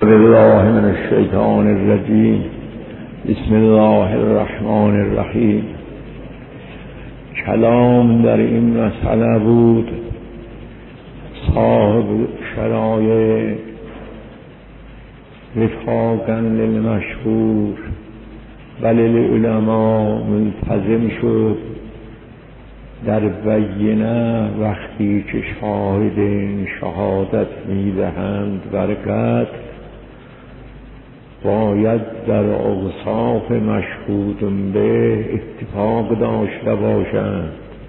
بالله من الشیطان الرجیم. بسم الله الرحمن الرحیم. کلام در این مسئله بود صاحب شرایع وفاقا للمشهور بل العلماء ملتزم شد در بینه وقتی که شاهدین شهادت میدهند بر قتل باید در اوصاف مشهود به اتفاق داشته باشند.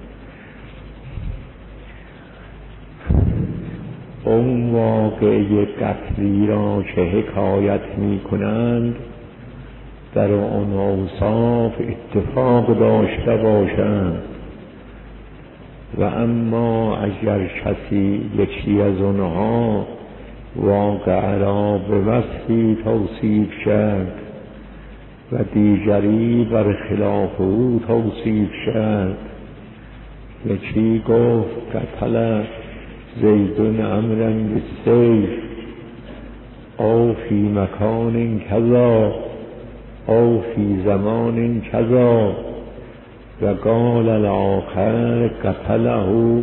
اون واقعه قتلی را که حکایت می کنند در آن اوصاف اتفاق داشته باشند و اما اگر کسی یکی از آنها واقعه را به وصفی توصیف کرد و دیگری بر خلاف او توصیف کرد، یکی گفت قتل زید عمرا بالسیف او فی مکان کذا او فی زمان کذا و قال الاخر قتله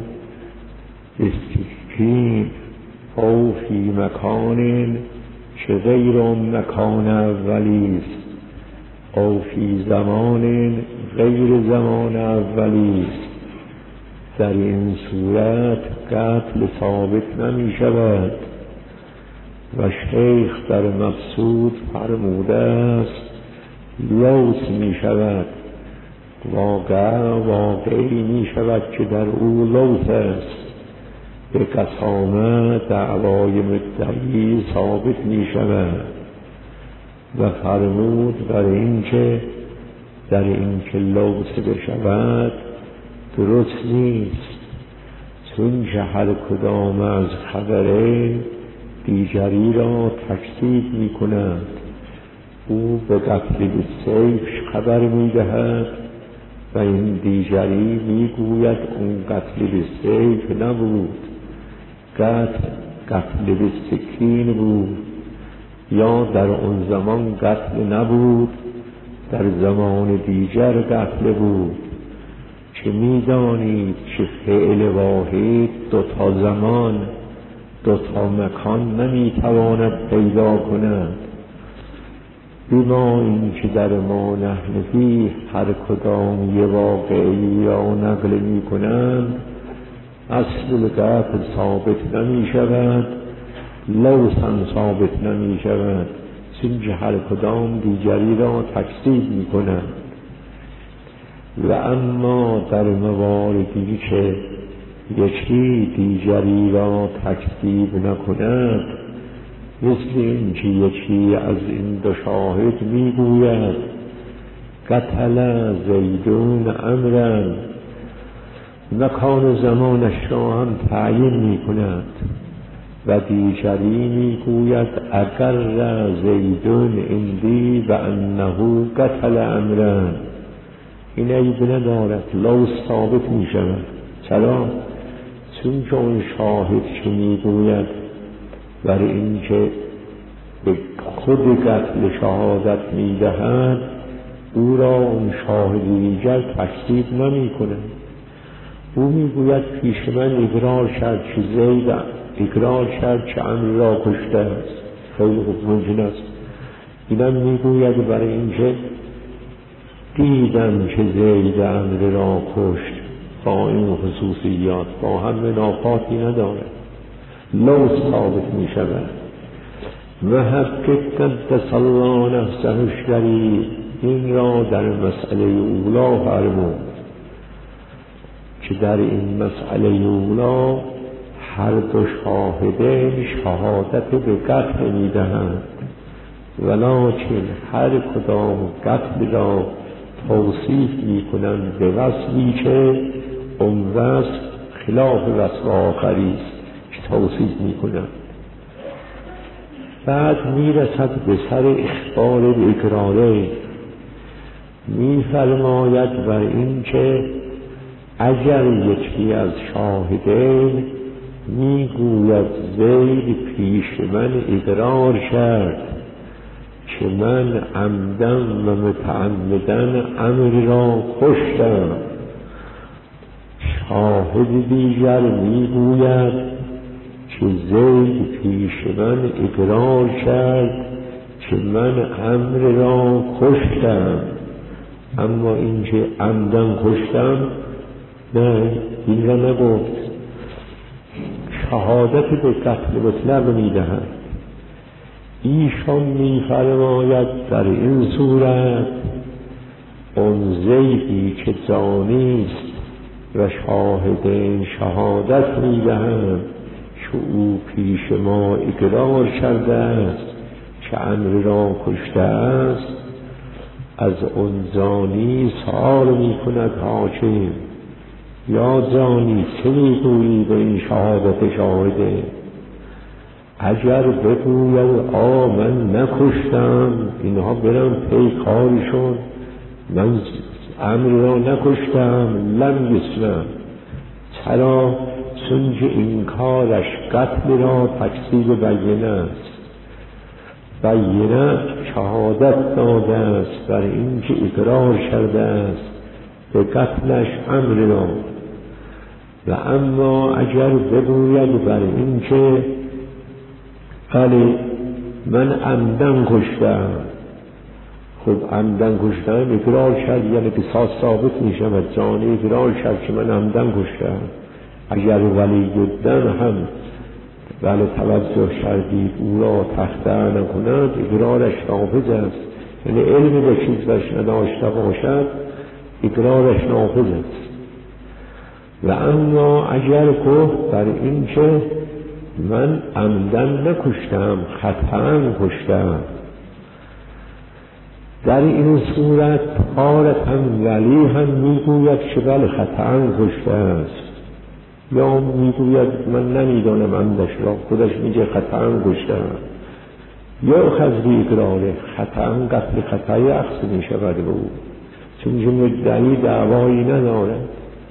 بالسکین او فی مکان که غیر مکان اولیست او فی زمان غیر زمان اولیست. در این صورت قتل ثابت نمی شود و شیخ در مقصود فرموده است لوث می شود. واقعی می شود که در او لوث است. به قسامت دعوای مدعی ثابت می شود و فرمود در اینکه لوث بشود درست نیست، چون که هر کدام از خبره دیگری را تکذیب می کند. او به قتل بالسیف خبر می دهد و این دیگری می گوید اون قتل بالسیف نبود، قتل بالسکین بود، یا در آن زمان قتل نبود، در زمان دیگر قتل بود. که می‌دانید که فعل واحد دوتا زمان دوتا مکان نمیتواند پیدا کند. بما این که در ما نحن فیه هر کدام یه واقعی را نقل می کنند اصل قتل ثابت نمی شود، لوثا ثابت نمی شود، چون که هر کدام دیگری را تکذیب می کنند. و اما در مواردی که یکی دیگری را تکذیب نکند، مثل این که یکی از این دو شاهد میگوید قتل زیدون عمرا، مکان زمانش را هم تعیین می کند و دیگری میگوید اگر زیدون اندی و انه قتل عمرا، این عیب ندارد، لوث ثابت می شود. چرا؟ چون که اون شاهد که میگوید بر این که به خود قتل شهادت میدهد او را اون شاهد دیگر تکذیب نمی کند. او میگوید پیش من اقرار کرد که زید اقرار کرد که عمرو را کشته است، خیلی خوب ممکن است اینم میگوید برای اینکه دیدم که زید عمرو را کشت، با این خصوصیات با هم منافاتی ندارد، لوث ثابت می شود. و حقیقت قدس الله نفسه الشریف این را در مسئله اولا فرمود که در این مسئله اولا هر دو شاهدین شهادت به قتل می دهند، ولکن هر کدام قتل را توصیف می کنند به وصفی که اون وصف خلاف وصف آخری است که توصیف می کنند. بعد می رسد به سر اخبار به اقراره، می فرماید بر این که اگر یکی از شاهدین میگوید زید پیش من اقرار کرد که من عمدن و متعمدن امر را کشتم. شاهد دیگر میگوید که زید پیش من اقرار کرد که من امر را کشتم، اما این که عمدن کشتم نه، این را نگفت. شهادت به قتل مطلق میدهد. ایشان میفرماید در این صورت اون زیدی که زانیست و شاهد شهادت میدهند که او پیش ما اقرار کرده است که امر را کشته است، از اون زانی سؤال میکند حاکم: یا زانی چه میگویی به این شهادت شاهده؟ اگر بگوید من نکشتم، اینها برم پی کارشون، من امر را نکشتم، لم یسلم. چرا؟ چون که این کارش قتل را تکذیب بینه است. بینه شهادت داده است بر این که اقرار کرده است به قتلش امر را. و اما اگر بگوید بر این که بله من عمدن کشتم، خب عمدن کشتم اقرار کرد، یعنی قصاص ثابت می شود. زانی اقرار کرد که من عمدن کشتم، اگر ولی الدم هم بله توجه کردید او را تخطئ نکند، اقرارش نافذ است. یعنی علم به چیزش نداشته باشد اقرارش نافذ است. و اما اگر گفت بر این که من عمدن نکشتم، خطأ کشتم، در این صورت قالت هم ولی هم میگوید که بله خطأ کشته است، یا میگوید من نمیدانم عمدش را، خودش میگه خطأ کشتم، یا خذری اقراره خطأ قتل خطأی اخذ میشود به او، چون که مدعی دعوایی ندارد.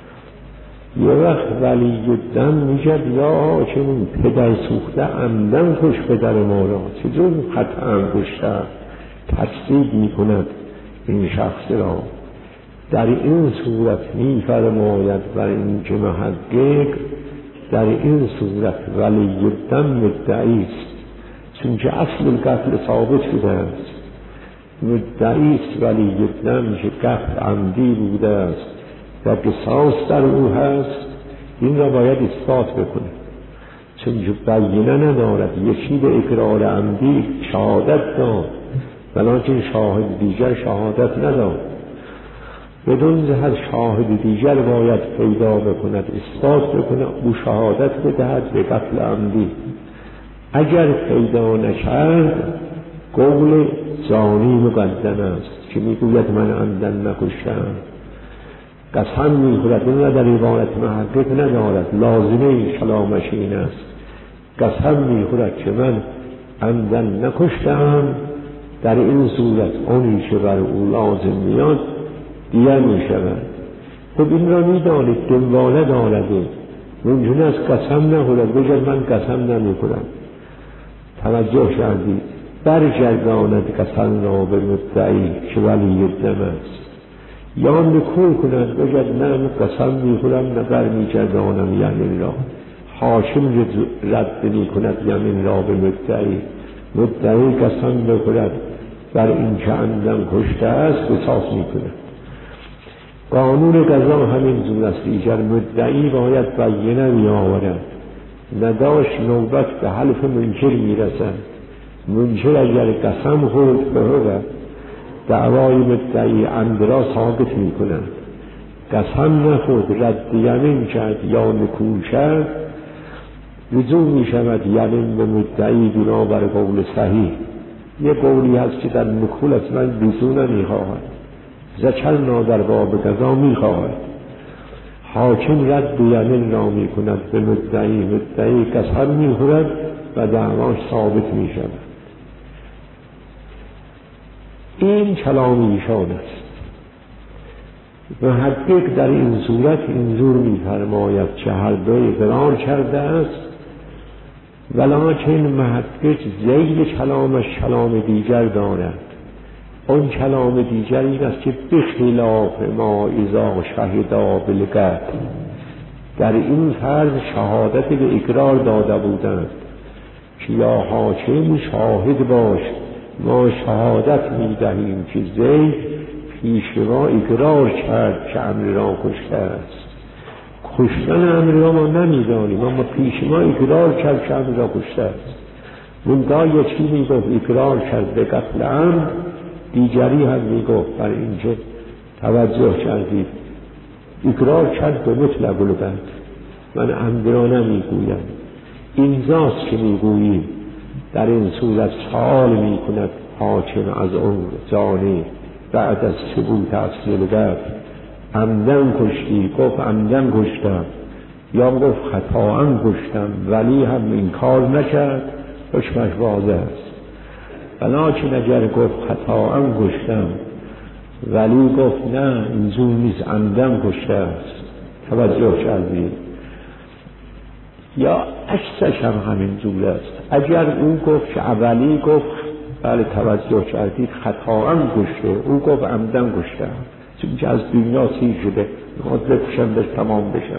یه وقت ولی الدم میگد یا چون پدر سوخته عمدن کش پدر ما را، چجور خطأ کشته، تکذیب میکند این شخص را. در این صورت میفرماید بر این که محقق در این صورت ولی الدم مدعی است، چون که اصل قتل ثابت شده است. مدعی است ولی الدم که قتل عمدی بوده است و قصاص در او هست، این را باید اثبات بکنه، چون که بینه ندارد. یکی به اقرار عمدی شهادت داد ولیکن شاهد دیگر شهادت نداد. بدون جهت شاهد دیگر باید پیدا بکند، اثبات بکنه، او شهادت بدهد به قتل عمدی. اگر پیدا نکرد قول زانی مقدم است که میگوید من عمدن نکشتم، قسم میخورد. این را در روایت محقق ندارد، لازمه کلامش این است، قسم میخورد که من عمدن نکشتم. در این صورت اونی که بر او لازم میاد دیگر میشود. خب این را میدانید دنباله دارد، ممکن است قسم نخورد بگه من قسم نمیخورم. توجه کردید؟ برگرداند قسم را به مدعی که ولی الدم است، یا نکول کند بگد نه قسم میخورم نه برمیگردانم یمین را. حاکم رد میکند یمین را به مدعی، مدعی قسم بخورد بر این که عمدن کشته است قصاص میکند. قانون قضا همین جور است. دیگر مدعی باید بینه میآورد، نداشت نوبت به حلف منکر میرسد. منکر اگر قسم خورد به دعوای مدعی عمد را ثابت میکند، قسم نخورد رد یمین کرد یا نکول کرد، رجوع میشود یمین به مدعی بنابر قول صحیح. یه قولی هست که در نکول اصلا بیزو نمیخواهد، ذکرنا در باب قضا میخواهد. حاکم رد یمین را میکند به مدعی، مدعی قسم میخورد و دعواش ثابت میشود. این کلام ایشان است. محقق در این صورت اینجور می‌فرماید که هر دو اقرار کرده است، ولکن محقق ذیل کلامش کلام دیگر دارد. اون کلام دیگر این است که بخلاف ما اذا شهدا بالقطع، در این فرض شهادت به اقرار داده بودند که یا حاکم شاهد باش، ما شهادت می‌دهیم که زید پیش ما اقرار کرد که امر را کشته است. کشتن امر را ما نمی‌دانیم، اما پیش ما اقرار کرد که امر را کشته است. منتها یکی میگفت اقرار کرد به قتل امر، دیگری هم میگفت بر اینکه توجه کردید اقرار کرد به مطلق القتل، من امر را نمیگویم. اینجاست که میگوییم در این صورت سوال میکند حاکم از اون جانب بعد از ثبوت اصل القتل، عمدن کشتی؟ گفت عمدن کشتم، یا گفت خطااً کشتم، ولی هم این کار نکرد، حکمش واضح است. ولکن اگر گفت خطااً کشتم ولی گفت نه اینجور نیست عمدن کشته است، توجه کردید؟ یا عکسش هم همین جور است. اگر او گفت که اولی گفت بله توجه کردید خطااً کشته، او گفت عمدن کشته، چون که از دنیا سیر شده میخواد بکشم بهش تمام بشم.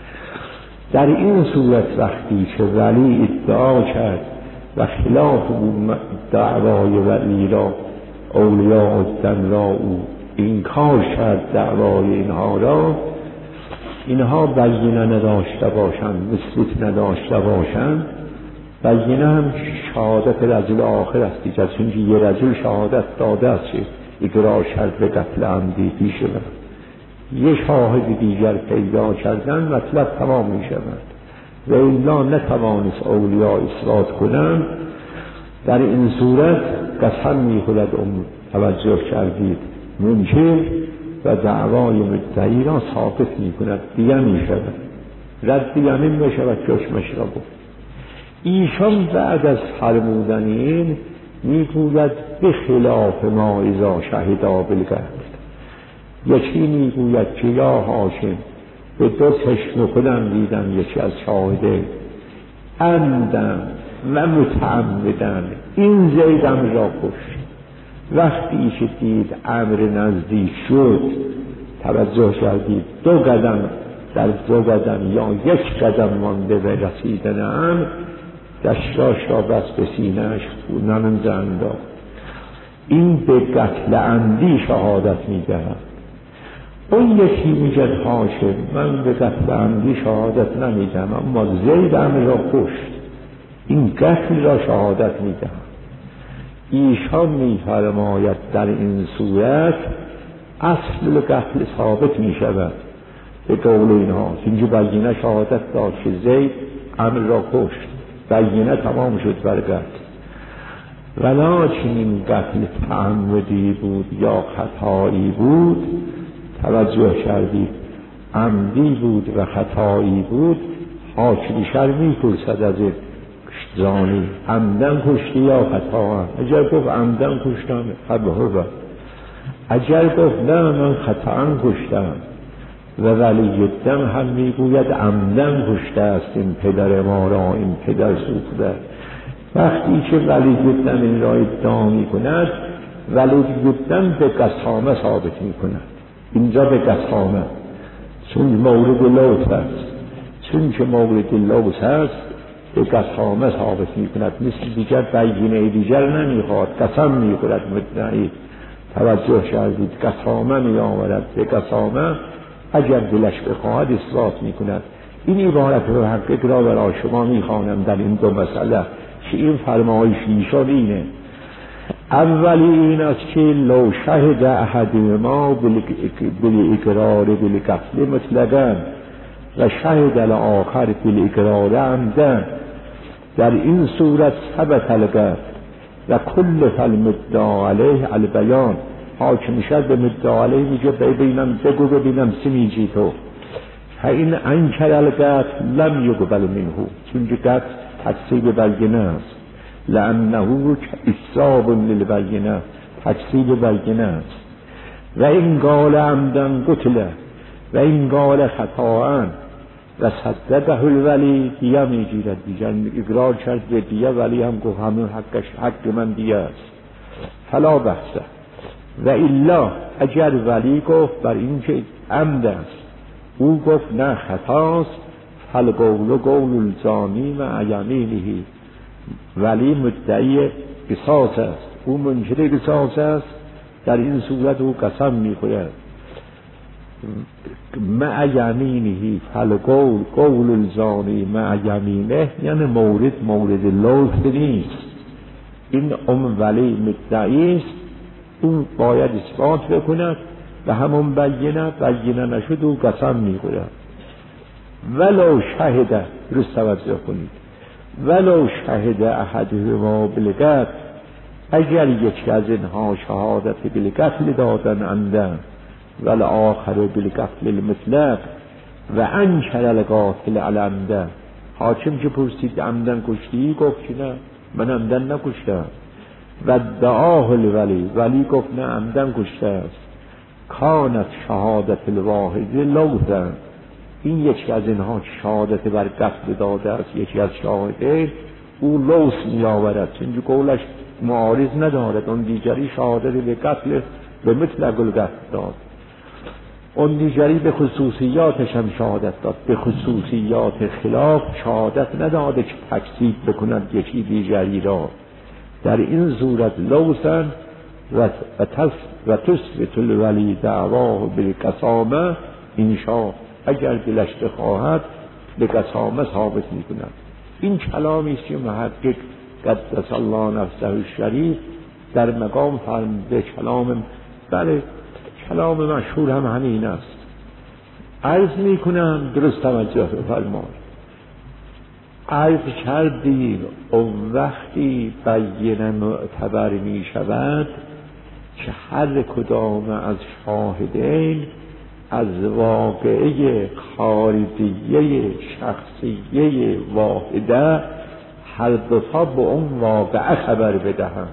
در این صورت وقتی که ولی ادعا کرد و خلاف دعوای ولی را اولیاء الدم را او انکار کرد دعوای اینها را، اینها بینه نداشته باشند، مثبت نداشته باشند، بینه هم شهادت رجل آخر است دیگر، چون که یه رجل شهادت داده است که اقرار کرد به قتل عمدی پیش من، یه شاهد دیگر پیدا کردن مطلب تمام می شود و الا نتوانست اولیاء اثبات کنند. در این صورت قسم می خورد توجه کردید منکر و دعوای مدعی را ثابت می کند، دیگه می شود رد یمین می شود که حکمش را بود. ایشان بعد از فرمودن این می گوید به خلاف ما اذا شهدا بالقتل. یکی می گوید که یا حاکم به دو چشم خودم دیدم یکی از شاهده عمدن و متعمدن این زیدم را کشت. وقتی که دید امر نزدیک شد، توجه کردید دو قدم در دو قدم یا یک قدم مانده به رسیدن امر، دستاش را بس به سینه‌اش نمنز انداخت. این به قتل عمدی شهادت می‌دهد. اون یکی میگه حاکم من به قتل عمدی شهادت نمیدم، اما زید امر را کشت، این قتل را شهادت میدهم. ایشان میفرماید در این صورت اصل قتل ثابت میشود به قول اینها، اینجا بینه شهادت داد که زید امر را کشت، بینه تمام شد بر قتل. ولکن این قتل تعمدی بود یا خطایی بود، توجه کردید عمدی بود و خطایی بود، حاکم شر میپرسد از زانی عمدن کشتی یا خطا. اگر گفت عمدن کشتم حبه، اگر گفت نه من خطا کشتم و ولی الدم هم میگوید عمدن کشته است این پدر ما را، این پدر سوخته. وقتی که ولی الدم این را ادعا میکند، ولی الدم به قسامه ثابت میکند. اینجا به قسامه چون مورد لوث است، چون که مورد لوث است به قسامه ثابت میکند، مثل دیگر بینه دیگر نمیخواد، قسم میخورد مدعی. توجه کردید قسامه میآورد به قسامه، اگر دلش بخواهد اثبات میکند. این عبارت رو محقق را برای شما میخوانم در این دو مسئله که این فرمایش ایشان اینه. اولی این است که لو شهد احدهما بالاقرار بالقتل مطلقاً و شهد الاخر بالاقرار عمدا، در این صورت ثبت القتل و کل المدعا علیه البیان. حاکم شد به مدعا علیه میگه ببینم بگو ببینم چی میگی تو. فإن انکر القتل لم یقبل منه، چون که قتل تکذیب بینه است، لانه اکذاب للبینه، تکذیب بینه است. و این قال عمدن قتله و این قال خطاً و صدقه الولی دیه میگیرد. دیگر اقرار کرد به دیه، ولی هم گفت همون حق من دیه است. فلا بحثه. و الا اگر ولی گفت بر این که عمد است، او گفت نه خطاست، فالقول قول الزانی مع یمینه، ولی مدعی قصاص است، او منکر قصاص است، در این صورت او قسم میخورد. مع یمینه، فالقول قول الزانی مع یمینه، یعنی مورد لطف نیست. این ولی مدعی است، او باید اثبات بکند و همون بینه نشد او قسم میخورد. ولو شهده، درست توجه کنید، ولو شهده احدهما بالقتل، اگر یکی از اینها شهادت بالقتل دادن عمدن والآخر بالقتل المطلق و انکر القاتل علی عمده، حاکم که پرسید عمدن کشتی؟ گفت که نه، من عمدن نکشتم. و ادعاه الولی، ولی گفت نه عمدن کشته است. کانت شهادت الواحد لوثا، این یکی از اینها شهادت بر قتل داده است، یکی از شاهده، او لوث می آورد، چون قولش معارض ندارد. اون دیگری شهادت به قتل به مطلق القتل داد، اون دیگری به خصوصیاتش هم شهادت داد، به خصوصیات خلاف شهادت نداده که تکذیب بکند یکی دیگری را. در این صورت لوثن و تثبت الولی دعواه بالقسامه، انشاء اگر دلش بخواهد به قسامه ثابت میکند. این کلامی است که محقق قدس الله نفسه الشریف در مقام فرموده کلام، بله کلام مشهور هم همین است. عرض میکنم درست توجه بفرمایید. عرض کردیم اون وقتی بینه معتبر می شود که هر کدام از شاهدین از واقعه خارجیه شخصیه واحده هر دوتا به اون واقعه خبر بدهند.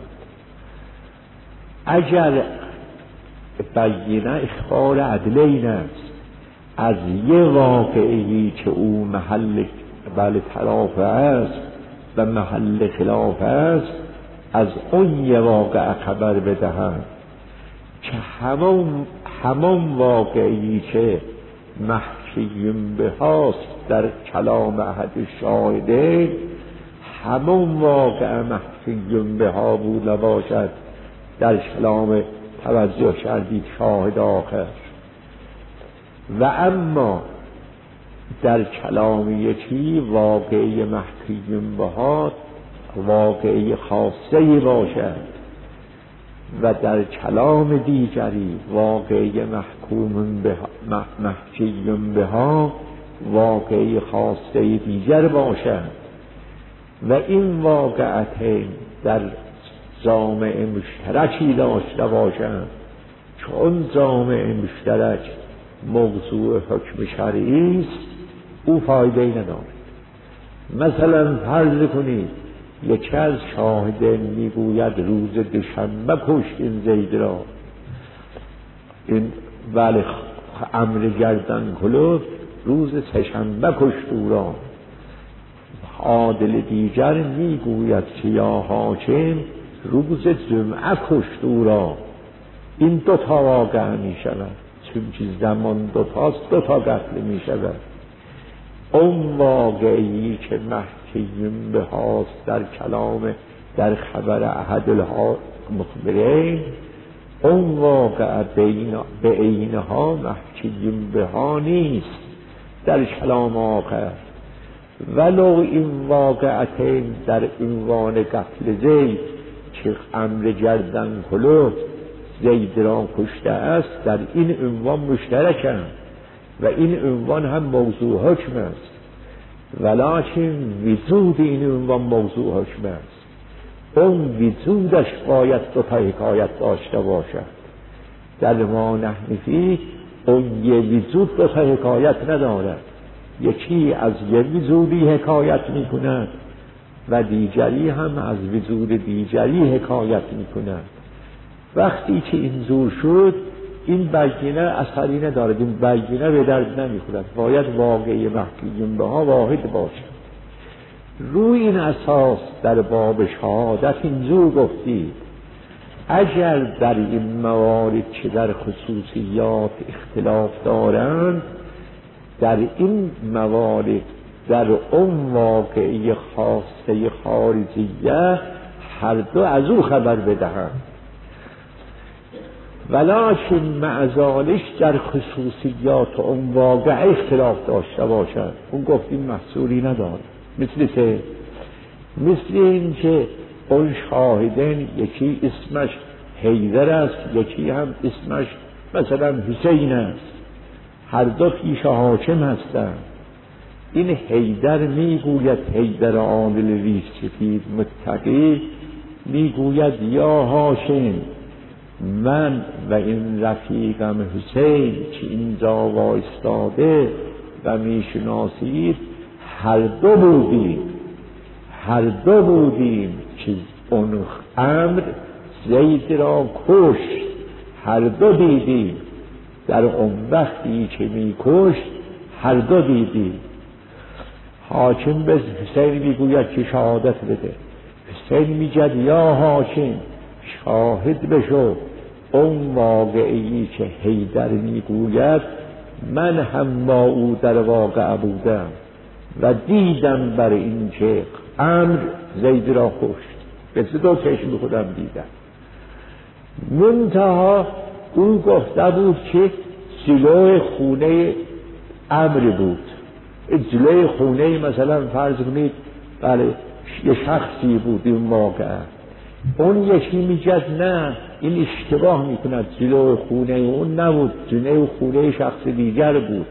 اگر بینه اخبار عدلین است از یه واقعی که او محل تلاف است و محل خلاف است، از اون یه واقعه خبر بدهند که همون واقعی که محکیم به هاست در کلام احد شاهده، همون واقعه محکیم به ها بود نباشد در کلام توجه کردید شاهد آخر. و اما در کلام یکی واقعی محکیم به ها واقعی خاصه باشد و در کلام دیگری واقعی محکیم به ها واقعی خاصه دیگر باشد و این واقعتین در جامعه مشترکی داشته باشند، چون جامعه مشترک موضوع حکم شرعی است، او فایده ندارد. مثلا فرض کنید یکی از شاهدین میگوید روز دوشنبه کشت این زید را، این ولی امر گردن کلفت روز سه‌شنبه کشت او را. عادل دیگر میگوید که یا حاکم روز جمعه کشت او را. این دوتا واقع می شود، چون که زمان دوتاست، دوتا قتل می شود. اون واقعی که محکیم به هاست در کلام در خبر احد المخبرین، اون واقع به عینها محکیم به ها نیست در کلام آخر. ولو این واقعتین در عنوان قتل زید که امر گردن کلفت زید را کشته است، در این عنوان مشترکند و این عنوان هم موضوع حکم است، ولیکن وجود این عنوان موضوع حکم است. اون وجودش باید دوتا حکایت داشته باشد. در ما نحنفی اون یه وجود دوتا حکایت ندارد، یکی از یه وجودی حکایت می کند و دیگری هم از وجود دیگری حکایت می کند. وقتی که این زور شد این بگینه اثری ندارد، این بگینه به درد نمیخورد، باید واقعی محکوم بها واحد باشد. روی این اساس در باب شهادت اینجور گفتید اگر در این موارد که در خصوصیات اختلاف دارند، در این موارد در اون واقعی خاصه خارجیه هر دو از او خبر بدهند، ولکن معزالش در خصوصیات اون واقع اختلاف داشته باشد، اون گفتیم محصولی نداره. مثل این که اون شاهدین یکی اسمش حیدر است، یکی هم اسمش مثلا حسین است، هر دو پیش حاکم هستند. این حیدر میگوید حیدر عامل ریش سفید متقی، میگوید یا حاکم من و این رفیقم حسین که اینجا وایستاده و میشناسید هر دو بودیم که اون امر زید را کشت، هر دو دیدیم در اون وقتی که میکشت، هر دو دیدیم. حاکم به حسین میگوید که شهادت بده، حسین میگوید یا حاکم شاهد بشو اون واقعی که حیدر میگوید من هم با او در واقع بودم و دیدم بر این که امر زید را کشت، به دو چشم خودم دیدم. منتها او گفته بود که جلوی خونه امر بود، جلوی خونه مثلا فرض کنید بله یه شخصی بود این واقعه، اون یکی میگه نه این اشتباه میکند، جلوی خونه اون نبود، جلوی خونه شخص دیگر بود.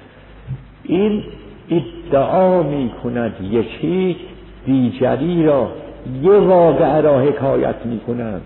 این ادعا میکند یکی دیگری را، یه واقعه را حکایت میکند،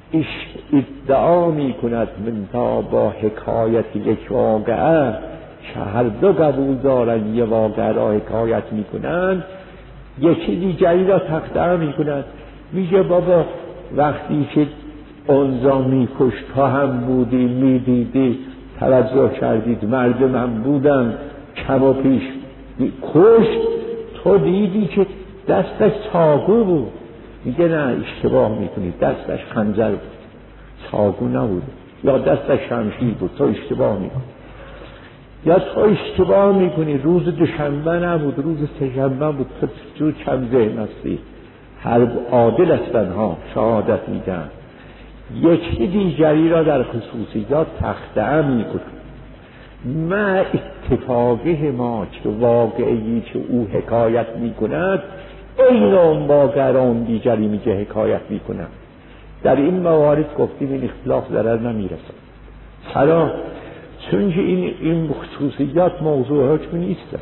ادعا میکند من تا با حکایت یک واقعه که هر دو قبول دارن یه واقعه را حکایت میکنند، یکی دیگری را تقطیع میکند، میگه بابا وقتی که اونجا میکشت تا هم بودی میدیدی توجه کردید مرد من بودم کم و پیش کشت، تو دیدی که دستش چاقو بود. میگه نه اشتباه میکنید، دستش خنجر بود، چاقو نبود، یا دستش شمشیر بود، تو اشتباه میکنی. یا تو اشتباه میکنی، روز دوشنبه نبود، روز سه‌شنبه بود، تو کم ذهن هستی. هر عادل هستن ها شهادت میدن. یکی دیگری را در خصوصیات تخطئه میکنه. ما اتفاقه ما که واقعی که او حکایت میکند این اون واقع را اون دیگری میگه حکایت میکنند. در این موارد گفتیم این اختلاف ضرر نمیرسد. چرا؟ چون که این خصوصیات موضوع حکم نیست.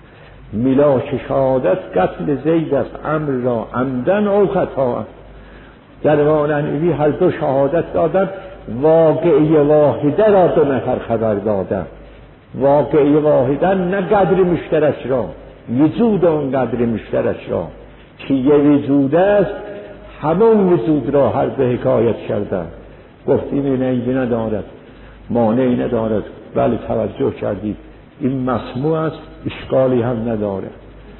ملاک شهادت قتل زید است، امر را عمدن او خطا. در واننوی هر دو شهادت دادن، واقعی واحده را دو نفر خبر دادن. واقعی واحده نه قدر مشترک را، وجود اون قدر مشترک را که یه وجود است، همون وجود را هر دو حکایت کردن. گفتیم این عیبی ندارد، مانعی ندارد، ولی توجه کردید این مسموع است، اشکالی هم نداره.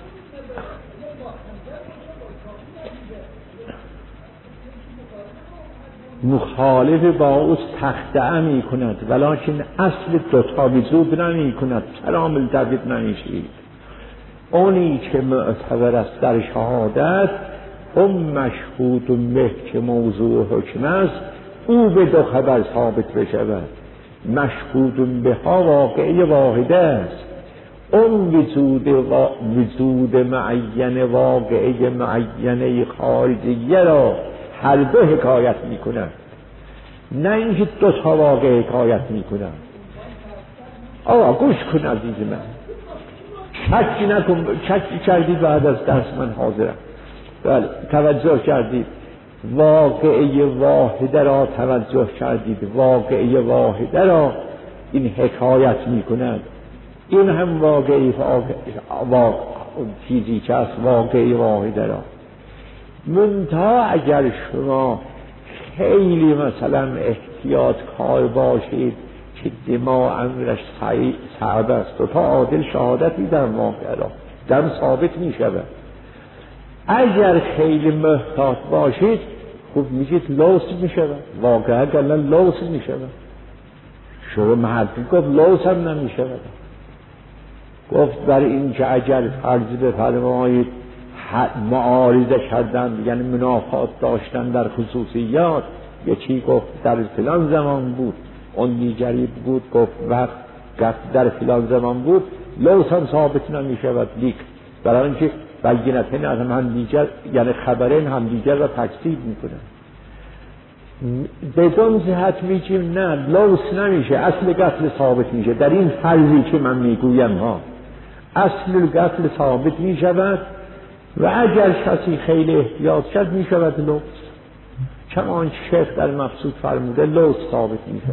مخالف با او تخطئه می کند، ولیکن اصل دوتا وجود نمی کند، چرا ملتفت نمیشید؟ اونی که معتبر است در شهادت، اون مشهود به که موضوع حکم است، او به دو خبر ثابت بشود. مشهود به ها واقعی واحده است، اون وجود معین واقعی معینه خارجیه را هر دو حکایت می کنند، نه اینکه دو تا واقع حکایت می کنند. آقا گوش کن عزیز من، شکی نکن، شکی کردید بعد از درس من حاضرم. بله توجه کردید، واقعی واحده را توجه کردید، واقعی واحده را این حکایت می کند. این هم واقعی چیزی که از واقعی واحده را. منتها اگر شما خیلی مثلا احتیاط کار باشید که دماغ امرش صعب است و تا عادل شهادتی در واقع را دم ثابت می شود. اگر خیلی محتاط باشید خوب میگید لوس می شود، واقعا گلن لوس می شود. شروع محلی گفت لوس هم نمی شود. گفت بر این که اگر فرض بفرمایید معارضه کردن یعنی منافات داشتن در خصوصیات، یکی گفت در فلان زمان بود، اون دیگری بود گفت وقت در فلان زمان بود، لوس هم ثابت نمی شود لیک برای اینکه بینتین از هم دیگر یعنی خبرین هم دیگر را تکذیب میکنن. بدون جهت میگیم نه لوس نمیشه، اصل قتل ثابت میشه. در این فرضی که من میگویم ها اصل قتل ثابت میشود و اگر کسی خیلی احتیاط کرد میشود لوس، چون شیخ در مقصود فرموده لوس ثابت میشود.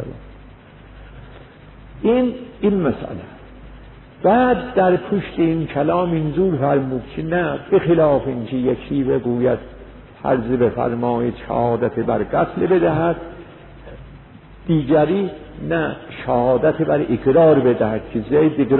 این مسئله. بعد در پشت این کلام اینجور فرمود که نه به خلاف اینکه یکی بگوید فرض بفرمایید شهادت بر قتل بدهد، دیگری نه شهادت بر اقرار بدهد که زید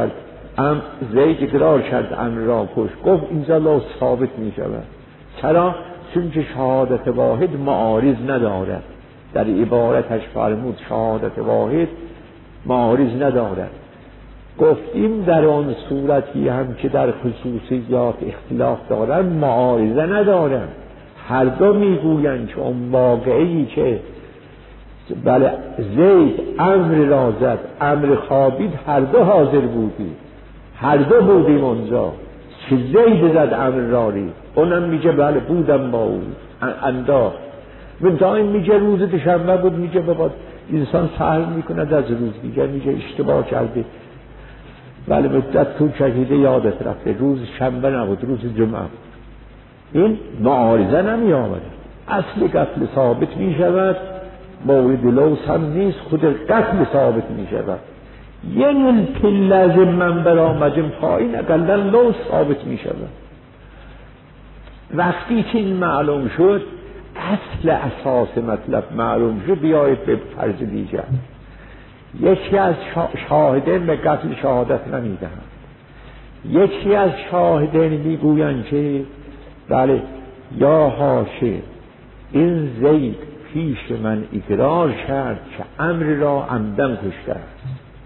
اقرار کرد امر را کشت. گفت اینجا لوس ثابت می شود. چرا؟ چون که شهادت واحد معارض ندارد. در عبارتش فرمود شهادت واحد معارض ندارد. گفتیم در آن صورتی هم که در خصوصیات اختلاف دارن معارضه ندارن، هر دو میگویند که اون واقعی که بله زید امر را زد امر خوابید، هر دو حاضر بودیم، هر دو بودیم اونجا که زید زد امر را رید، اونم میگه بله بودم با او انداخت. منتها این میگه روز دوشنبه بود، میگه بابا انسان سهل میکند از روز دیگر، میگه اشتباه کرده بله مدت تو شهیده یادت رفته، روز شنبه نبود روز جمعه بود. این معارضه نمی آمده، اصل قتل ثابت می شود، مورد لوس هم نیست، خود قتل ثابت می شود. یه پله من برآمدیم پایین اقلا لوس ثابت می شود. وقتی که این معلوم شد، اصل اساس مطلب معلوم شد، بیایید به فرض دیگر. یکی از شاهدین به قتل شهادت نمیدهند، یکی از شاهدین میگویند که بله یا حاشیه این زید پیش من اقرار کرد که امر را عمدن کشته است.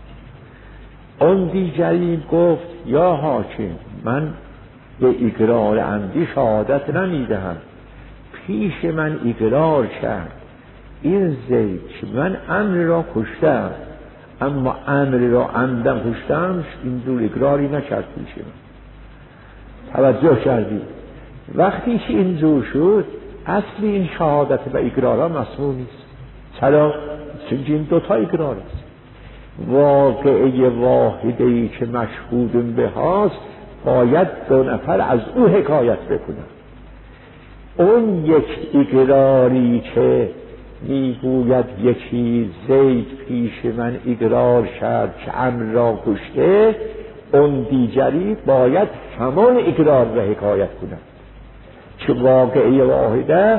اون دیگری گفت یا حاکم من به اقرار عمدی شهادت نمیدهم، پیش من اقرار کرد این زید که من امر را کشتم، اما امر را عمدن کشتم، این دور اقراری نکرد پیش من. توجه کردید؟ وقتی که این جور شد اصل این شهادت و اقرارها مسموع نیست. چرا؟ چون این دوتا اقرار است. واقعه واحده‌ای که مشهود به هاست باید دو نفر از او حکایت بکنن. اون یک اقراری که میگوید یکی زید پیش من اقرار کرد که امر را کشته، اون دیگری باید همان اقرار را حکایت کنند. که واقعه واحده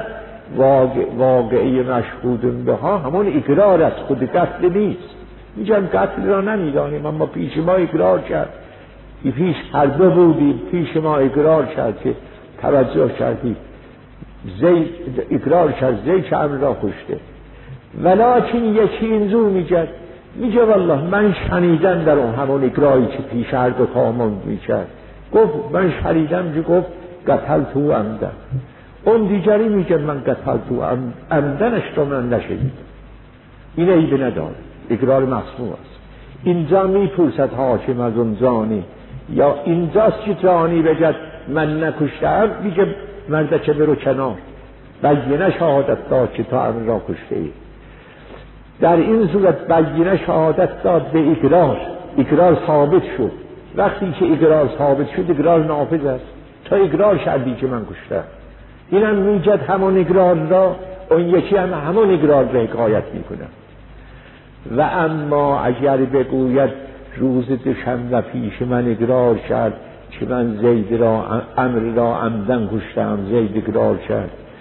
واقعه مشهود به ها همان اقرار است، خود قتل نیست. میگن قتل را نمیدانیم اما پیش ما اقرار کرد، پیش هر دو بودیم، پیش ما اقرار کرد که توجه کردید زید اقرار کرد زید که امر را کشته. ولیکن یکی اینجور میگه والله من شنیدم در اون همون اقراری که پیش هر دو تامون میکرد، گفت من شنیدم که گفت قتلتو عمدن. اون دیگری میگه من قتلتو عمدنش رو من نشنیدم. این عیب نداره، اقرار مسموع است. اینجا میپرسد حاکم از اون زانی، یا اینجاست که زانی بگد من نکشتم، میگه مرد که برو کنار، بینه شهادت داد که تا امر را کشته ای. در این صورت بینه شهادت داد به اقرار ثابت شد. وقتی که اقرار ثابت شد اقرار نافذ است، تا اقرار کردی که من کشتم. اینم میجد همون اقرار را، اون یکی هم همون اقرار را حکایت میکنه. و اما اگر بگوید روز دوشنبه پیش من اقرار کرد که من زید را امر را عمدن کشتم، زید اقرار کرد،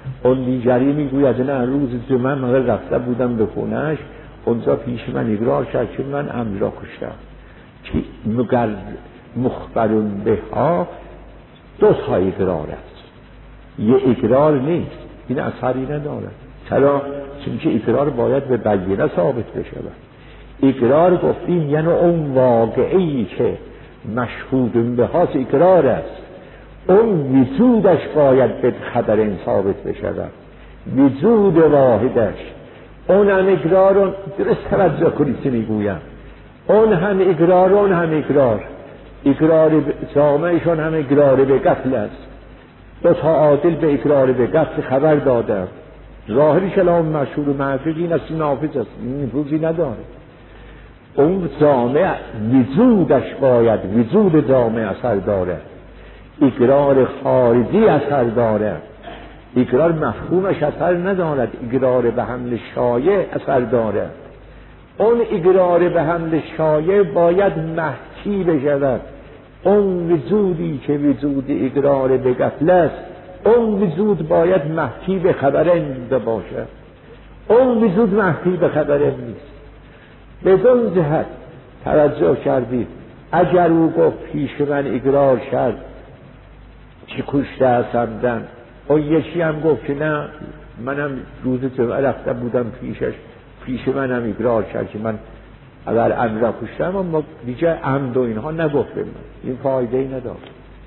اون دیگری میگوید نه روز من رفته بودم به خونهش، اونجا پیش من اقرار کرد که من عمد را کشتم. که مگر مخبرون به ها دو تا اقرار است، یه اقرار نیست، این اثری نداره. چرا؟ چون اقرار باید به بینه ثابت بشه. اقرار گفتیم یعنی اون واقعی که مشهود به هاست اقرار است، اون وجودش باید به خبر ثابت بشه، وجود واحدش. اون هم اقرار، درست توجه کنید که میگویم، اون هم اقرار، اون هم اقرار جامعشون هم اقرار به قتل است. دو تا عادل به اقرار به قتل خبر دادم، ظاهری کلام مشهور و معروف این است، نافذ است، نفوذی نداره. اون جامعه وجودش باید، وجود جامعه اثر داره، اقرار خارجی اثر داره، اقرار مفهومش اثر ندارد، اقرار به حمل شایع اثر داره. اون اقرار به حمل شایع باید محکی بشود. اون وجودی که وجود اقرار به قتل است، اون وجود باید محکی به خبر باشه. اون وجود محکی به خبر نیست. بدون جهت توجه کردید، اگر او گفت پیش من اقرار کرد که کشته است عمدن، اون یکی هم گفت که نه منم روز جمعه رفته بودم پیش منم اقرار کرد که من اول عمد را کشتم، اما دیگه عمد و اینها نگفته من، این فایده ای نداره.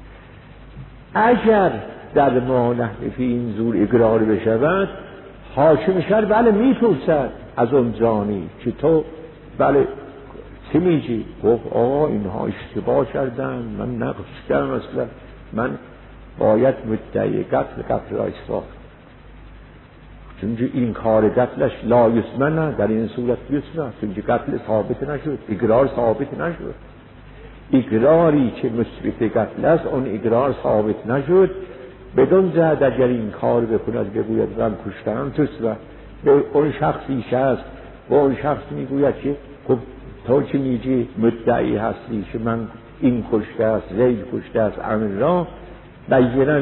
اگر در ما نحنفی این زور اقرار بشود، حاکم شهر بله میپرسد از اون جانی که تو بله چی میگی؟ گفت آقا اینها اشتباه کردن، من نقصدم، اصلا من باید مدعی قتل را اثبات، چون این کار قتلش لا یسمن، در این صورت یسمن، چون قتل ثابت نشد، اقرار ثابت نشد. اقراری که مثبت قتل است اون اقرار ثابت نشد. بدون جهت اگر این کار بکند بگوید من کشتم تسبه، به اون شخصی هست و اون شخص میگوید که خب تو که میگی مدعی هستی که من این کشته است، زید کشته است عمل را، بینه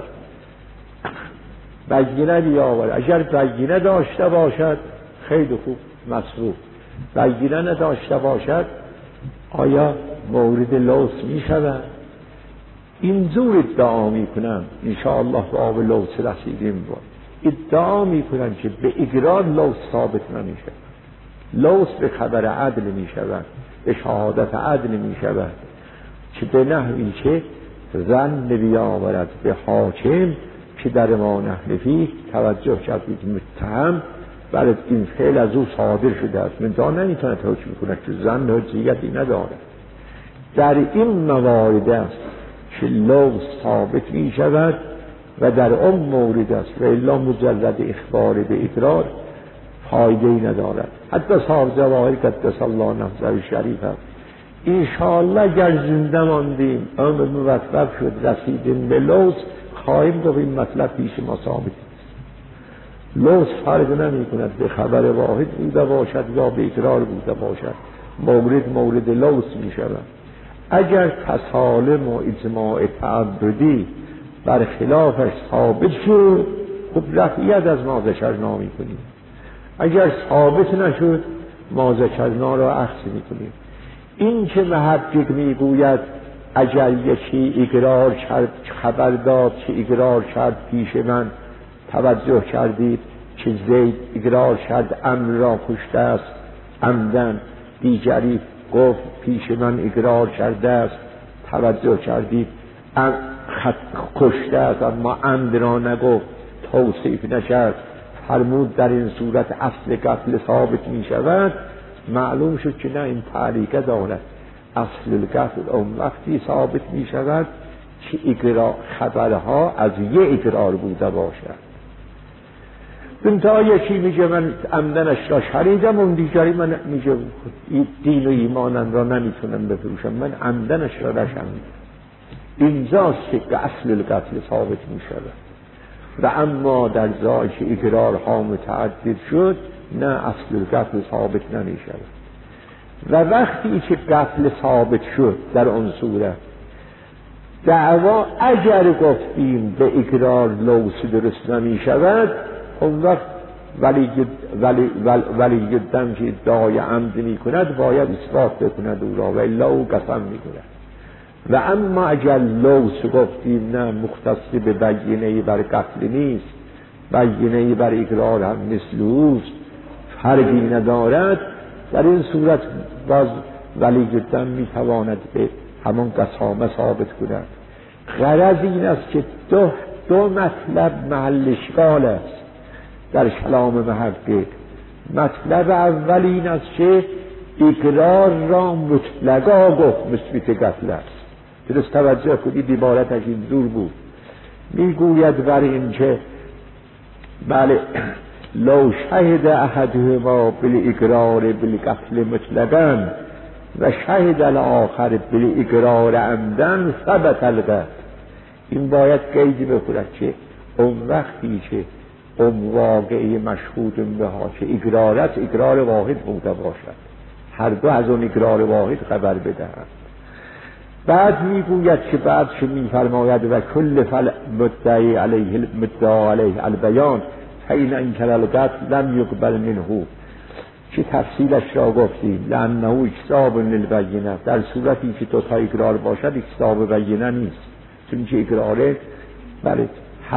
بیاور. اگر بینه داشته باشد خیلی خوب، مصروف. بینه نداشته باشد آیا مورد لوث می شود؟ این زور ادعا می کنن، انشاءالله به آب لوث رسیدیم بود، ادعا می کنن که به اقرار لوث ثابت نمی شود، لوث به خبر عدل می شود، به شهادت عدل می شود، که به نحوی که ظن بیاورد به حاکم که در ما نحنفی توجه کردید متهم برای این فعل از او صادر شده است، من دا نمیتونه حکم کنه که ظن حجیتی نداره. در این موارد است که لوث ثابت می شود و در اون مورد است و الا مجرد اخبار به اقرار فایده ای ندارد. حتی صاحب جواهر قدس الله نفسه شریف است. انشاءالله اگر زنده ماندیم عمر موفق شد رسیدیم به لوث، خواهیم گفت این مطلب پیش ما ثابت است. لوث فرق نمی کند به خبر واحد بوده باشد یا به اقرار بوده باشد، مورد لوث می شود. اگر تسالم و اجماع تعبدی بر خلافش ثابت شد، خب رفعیت از ما ذکرنا می کنیم. اگر ثابت نشد ما ذکرنا را اخذ می کنیم. این که محقق می گوید اگر یکی اقرار کرد، خبر داد که اقرار کرد پیش من، توجه کردید که زید اقرار کرد امر را کشته است عمدن، دیگری گفت پیش من اقرار کرده است، توجه کردید کشته است اما عمد را نگفت، توصیف نکرد، فرمود در این صورت اصل قتل ثابت می شود. معلوم شد که نه، این تعلیقه دارد. اصل القتل اون وقتی ثابت می شود که اقرار خبرها از یه اقرار بوده باشد. تا یکی میگه من عمدنش را شریدم، اون دیگری من میگه دین و ایمانم را نمیتونم بفروشم، من عمدنش را نشنیدم. اینجاست که اصل القتل ثابت می شود. و اما در جایی که اقرارها متعدد شد نه، اصل القتل ثابت نمی شود. و وقتی که قتل ثابت شد در اون صورت دعوا اگر گفتیم به اقرار لوث درست نمی شود، اون وقت ولی دم که ادعای عمد می کند باید اثبات بکند او را و الا او قسم می کند. و اما اگر لوث گفتیم نه مختص به بینه بر قتل نیست، بینه بر اقرار هم مثل اوست، فرقی ندارد، در این صورت باز ولی دم می تواند به همون قسامه ثابت کند. غرض این است که دو مطلب محل اشکال است در کلام محقق. مطلب اول این است که اقرار را مطلقا گفت مثبت قتل است. درست توجه کنید، عبارتش این جور بود. میگوید بر این که بله لو شهد احدهما بالاقرار بالقتل مطلقا و شهد الاخر بالاقرار عمدا ثبت القتل. این باید قیدی بکنه که اون وقتی که اون واقعی مشهود بها که اقرارت اقرار واحد بوده باشد، هر دو از اون اقرار واحد خبر بدهند. بعد میگوید که بعد چه میفرماید و کل مدعی علیه البیان فین انکر القتل لم یقبل منه، که تفصیلش را گفتیم لانه اکذاب للبینه، در صورتی که دو تا اقرار باشد اکذاب بینه نیست، چون که اقراره بله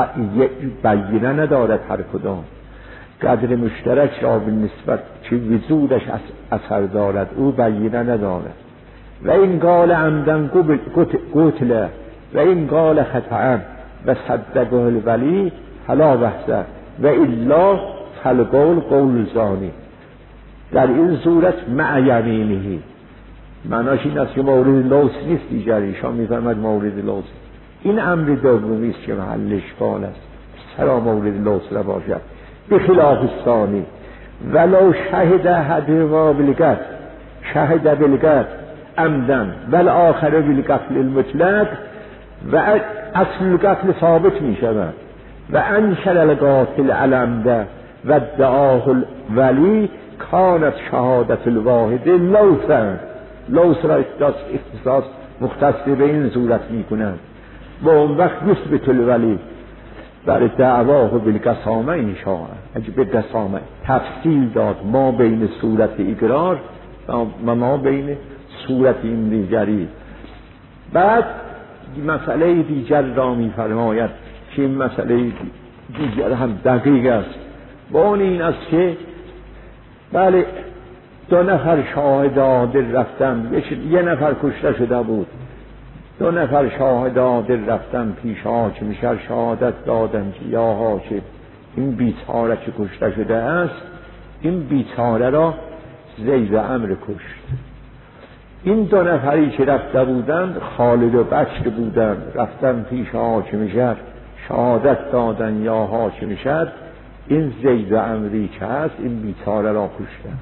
بینه ندارد هر کدام، قدر مشترک را به نسبت که وجودش اثر دارد او بینه ندارد. و این قال عمدن قتله و این قال خطأ و صدقه الولی فلا بحثه و الا فالقول قول زانی. در این صورت مع یمینه، معناش این است که مورد لوث نیست دیگر، ایشان میفرماید مورد لوث. این امر دومی است که محل اشکال است، چرا مورد لوث را باشد بخلاف الثانی. ولو شهد احدهما بالقتل شهد بالقتل عمدا والآخر بالقتل المطلق و اصل القتل ثابت می شود و انشر القاتل العمد و ادعاه الولی کانت شهادت الواحد لوثا. لوث را اختصاص مختص به این صورت می کنند و اون وقت یثبت الولی بر دعواه بالقسامه انشاء، اگه به قسامه تفصیل داد ما بین صورت اقرار و ما بین صورت این دیگری. بعد مسئله دیگر را می فرماید که این مسئله دیگر هم دقیق است و اون این است که بله دو نفر شاهد عادل رفتن، یه نفر کشته شده بود، دو نفر شاهد عادل رفتن پیش حاکم شهر شهادت دادن که یا حاکم این بیچاره که کشته شده است، این بیچاره را زید عمرو کشت. این دو نفری که رفته بودند خالد و بکر بودند، رفتن پیش حاکم شهر شهادت دادن یا حاکم شهر این زید عمری که هست این بیچاره را کشتن.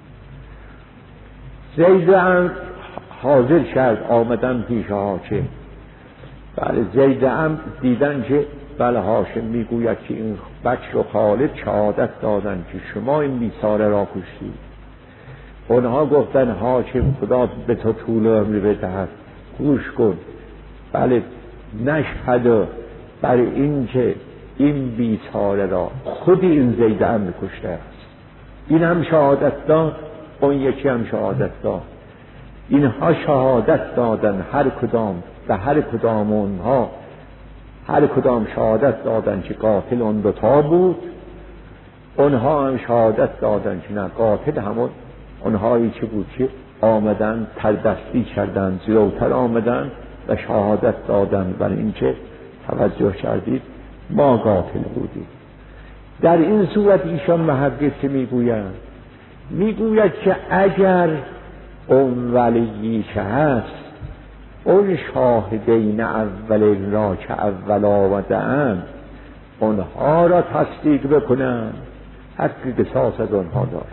زید عمرو حاضر کرد آمدن پیش حاکم. بله زید عمرو دیدن که بله حاکم میگوید که این بکر و خالد شهادت دادن که شما این بیچاره را کشتید. اونها گفتن حاکم خدا به تو طول عمر بدهد، گوش کن، بله نشهد بر این که این بیچاره را خود این زید عمرو کشته است. این هم شهادت داد، اون یکی هم شهادت داد. اینها شهادت دادن هر کدام و هر کدام اونها هر کدام شهادت دادن که قاتل اون دوتا بود. اونها هم شهادت دادن که نه قاتل همون اونهایی که بود که آمدن تردستی کردن، زیروتر آمدن و شهادت دادن بر این که توجه کردید ما قاتل بودیم. در این صورت ایشان محقق که میگوید که اگر اون ولیی که هست اون شاهدین اولین را که اول آمدن اونها را تصدیق بکنن، حق قصاص از اونها دارد.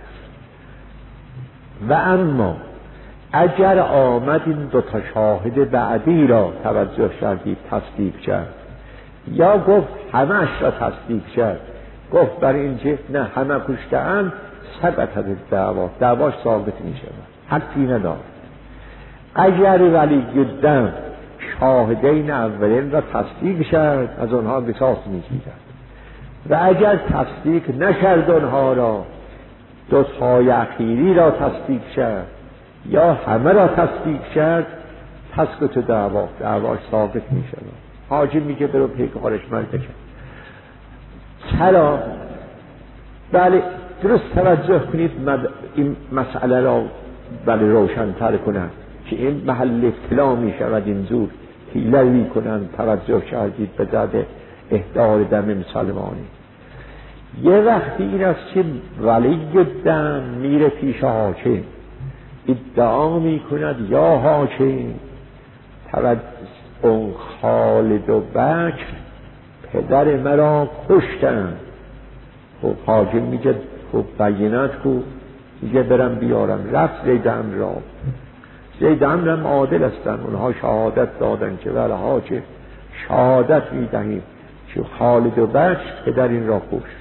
و اما اگر آمد این دو تا شاهد بعدی را توجه کردید تصدیق کرد یا گفت همش را تصدیق کرد، گفت برای اینکه نه همه کشته‌اند ثبت دعواش ثابت می شود، حقی ندارد. اگر ولی دم شاهدین اولین را تصدیق شد از آنها قصاص میگیرد و اگر تصدیق نکرد آنها را دو تای اخیری را تصدیق شد یا همه را تصدیق شد تسقط دعواش ثابت می شود. حاجی میگه برو پیکارش من بکن. چرا؟ بله درست توجه کنید این مسئله را بله روشن‌تر کنند که این محل ابتلا می شود اینجور حیله می کنند. توجه کردید به زده احضار دم مسلمانی. یه وقتی این است که ولی دم میره پیش حاکم ادعا می کند یا حاکم اون خالد و بکر پدر مرا کشتن. خب حاکم میگه خب بینت کو؟ میگه برم بیارم. رفت زید امر را. زید امر هم عادل هستن، اونها شهادت دادن که ولی حاکم شهادت میدهیم که خالد و بکر پدر این را کشت.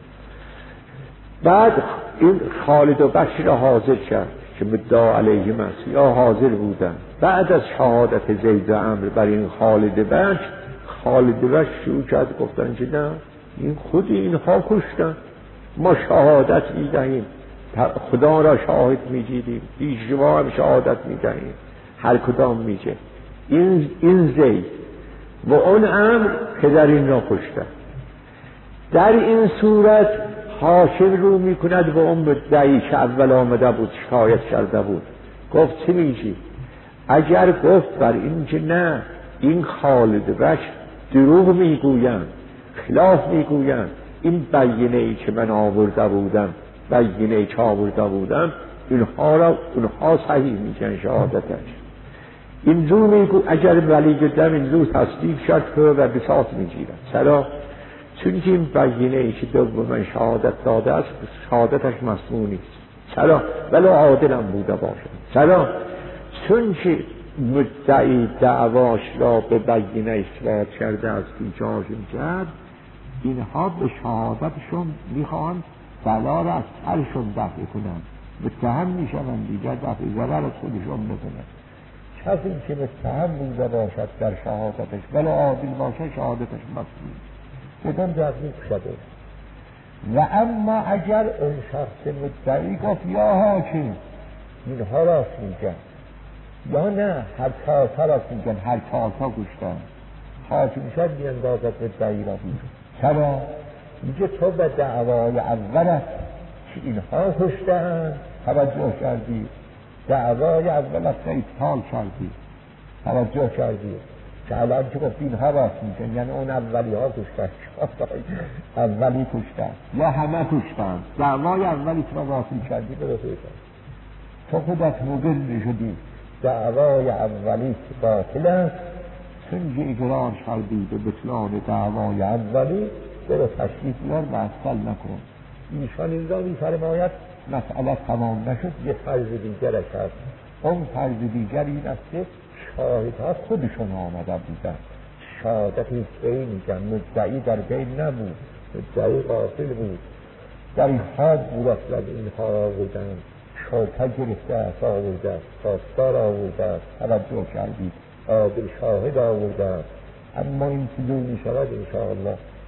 بعد این خالد و بکر را حاضر کرد که مدعا علیهم است یا حاضر بودن. بعد از شهادت زید امر بر این خالد بکر، خالد بکر شروع کرد گفتن که نه این خود اینها کشتن، ما شهادت میدهیم، خدا را شاهد میگیریم، پیش شما هم شهادت میدهیم. هر کدام میگه این زید و اون امر پدر این را کشتن. در این صورت حاکم رو میکند و اون مدعی که اول آمده بود شکایت کرده بود گفت چی میگی؟ اگر گفت بر این که نه این خالد بکر دروغ میگویند، خلاف میگویند، این بینه ای که من آورده بودم، بینه ای که آورده بودم، اونها صحیح میگن شهادتش. این رو میگو اگر ولی دم این رو تصدیق شد و بساط میگیرد. چرا؟ چون که این بینه ای که دوم شهادت داده است شهادتش مسموع نیست. چرا؟ ولو عادلم بوده باشد. چرا؟ چون که مدعی دعواش را به بینه اثبات کرده است ایجاز کرد، اینها به شهادتشون میخوان بلا را از سرشون دفع کنند، متهم میشوند دیگر دفع ضرر از خودشون بکنند. کسی که متهم بوده باشد در شهادتش ولو عادل باشد شهادتش مسموع بدون دقیق شده. و اما اگر اون شخص مدعی گفت یا حاکم اینها راست میگن یا نه هر چهارتا راست میگن، هر چهارتا گوشتن، حاکم شد میاندازد مدعی را بیرون. چرا؟ میگه تو به دعوای اولت که اینها کشتن توجه کردی، دعوای اولت را ابطال کردی، توجه کردی که الان که گفت اینها راست میگن یعنی اون اولی ها کشتن، اولی کشتن یا همه کشتن. دعوای اولی که راست کردی به رسول تو خودت مقر شدی دعوای اولی که باطل است، چون که اقرار کردی به بطلان دعوای اولی برو تشریف بیار و اصل نکن. ایشان این را می‌فرماید مسئله تمام نشد، یه فرض دیگر هست. اون فرض دیگر این است که شاهدها خودشون آمده بودن، شهادت این میگن مدعی در بین نبود، مدعی غافل بود، در این حال بود اصلا اینها آوردن، شوکه گرفته است آورده است، خواستار آورده است، توجه کردید عادل شاهد آورده است. اما این چیزی میشود انشاءالله